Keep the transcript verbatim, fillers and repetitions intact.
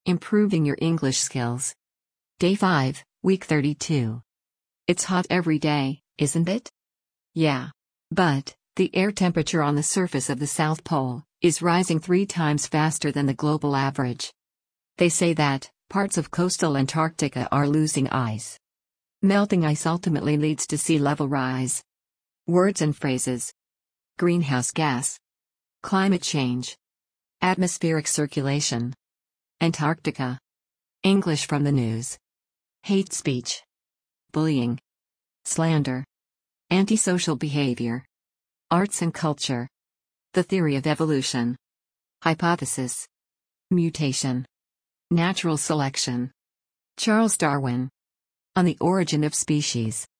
Improving your English skills. Day five, Week thirty-two. It's hot every day, isn't it? Yeah. But, the air temperature on the surface of the South Pole is rising three times faster than the global average. They say that parts of coastal Antarctica are losing ice. Melting ice ultimately leads to sea level rise. Words and phrases. Greenhouse gas. Climate change. Atmospheric circulation. Antarctica. English from the news. Hate speech. Bullying. Slander. Antisocial behavior. Arts and culture. The theory of evolution. Hypothesis. Mutation. Natural selection. Charles Darwin. On the origin of species.